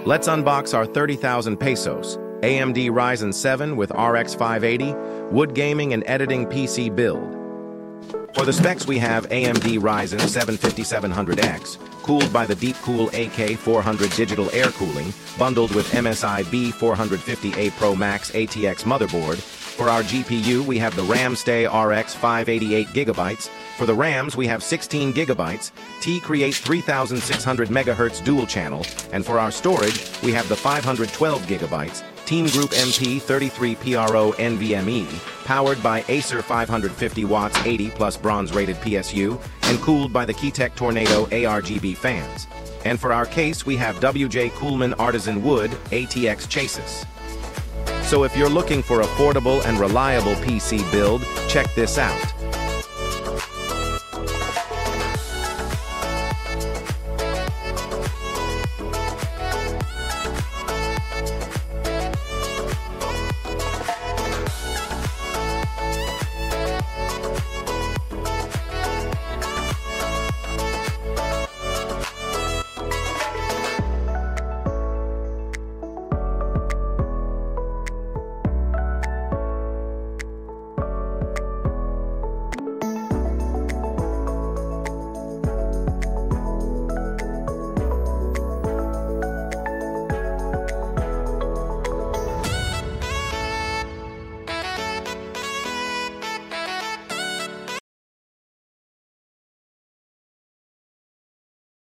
Let's unbox our 30,000 pesos AMD Ryzen 7 with RX 580 wood gaming and editing PC build. For the specs, we have AMD Ryzen 7 5700X, cooled by the Deepcool AK400 digital air cooling, bundled with MSI B450A Pro Max ATX motherboard. For our GPU, we have the RAM-Stay RX 588GB. For the RAMs, we have 16GB, T-Create 3600 MHz dual channel, and for our storage, we have the 512GB, Team Group MP33PRO NVMe, powered by Acer 550 watts 80 plus bronze rated PSU, and cooled by the Keytech Tornado ARGB fans. And for our case, we have WJ Coolman Artisan Wood ATX chassis. So if you're looking for affordable and reliable PC build, check this out.